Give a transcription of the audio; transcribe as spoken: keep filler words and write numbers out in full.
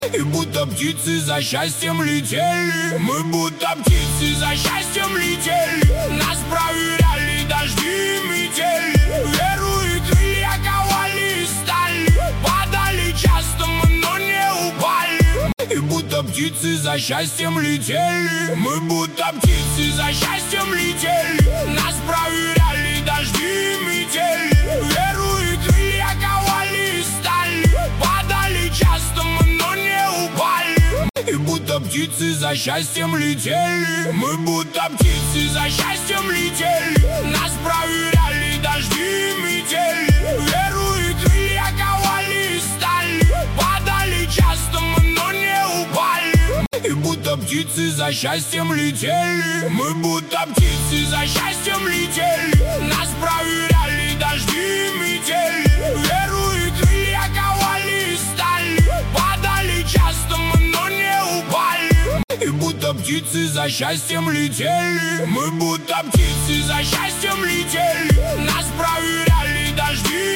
И будто птицы за счастьем летели. Мы будто птицы за счастьем летели. Нас проверяли дожди и метели. Веру и крылья ковали из стали. Падали часто мы, но не упали. И будто птицы за счастьем летели. Мы будто птицы за счастьем летели. Нас проверяли дожди и метели. Веру и крылья ковали из стали. Падали часто мы, но не упали. И будто птицы за счастьем летели. Мы будто птицы за счастьем летели. Нас проверяли дожди и метели. Веру и крылья ковали из стали. Падали часто мы, но не упали. И будто птицы за счастьем летели. Мы будто птицы за счастьем летели. Нас проверяли дожди и метели. Веру и крылья ковали из стали. Падали часто мы, но не упали. И будто птицы за счастьем летели. Мы будто птицы за счастьем летели. Нас проверяли дожди